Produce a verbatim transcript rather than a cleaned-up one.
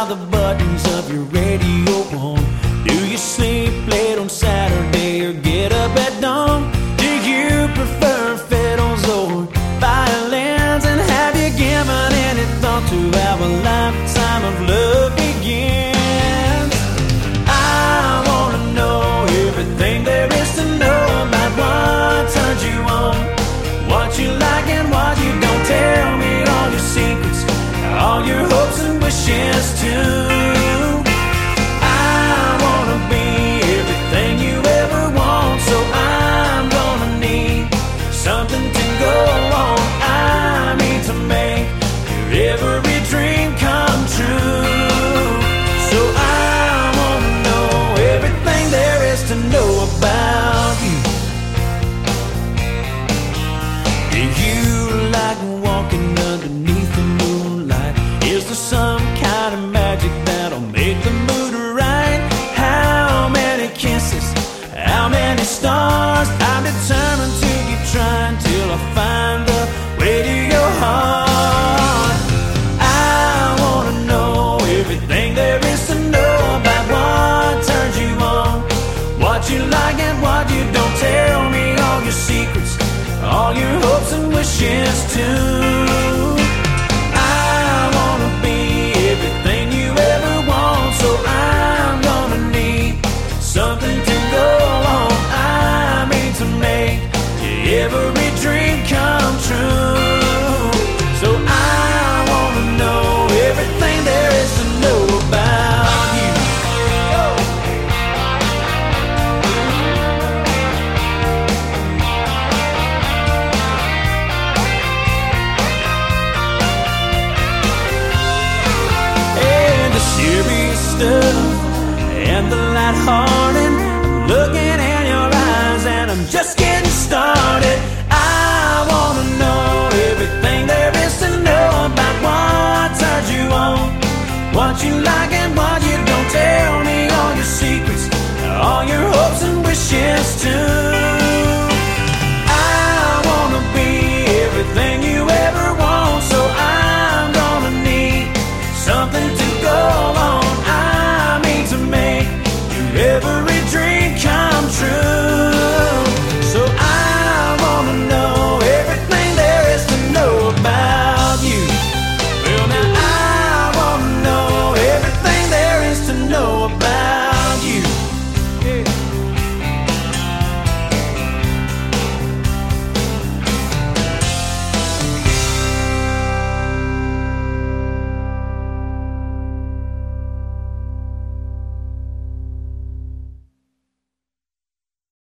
the buttons of your radio on? Do you sleep late on Saturday or get up at dawn? Do you prefer fiddles or violins? And have you given any thought to how a lifetime of love begins? I wanna know everything there is to know about what turns you on, what you like and what you don't. Tell me all your secrets, all your hopes and wishes too. I wanna be everything you ever want, so I'm gonna need something to go on. I need to make your every dream come true. So I wanna know everything there is to know about you. Do you like walking underneath the moonlight? Is there some kind of magic that'll make the mood right? How many kisses, how many stars? I'm determined to keep trying till I find the way to your heart.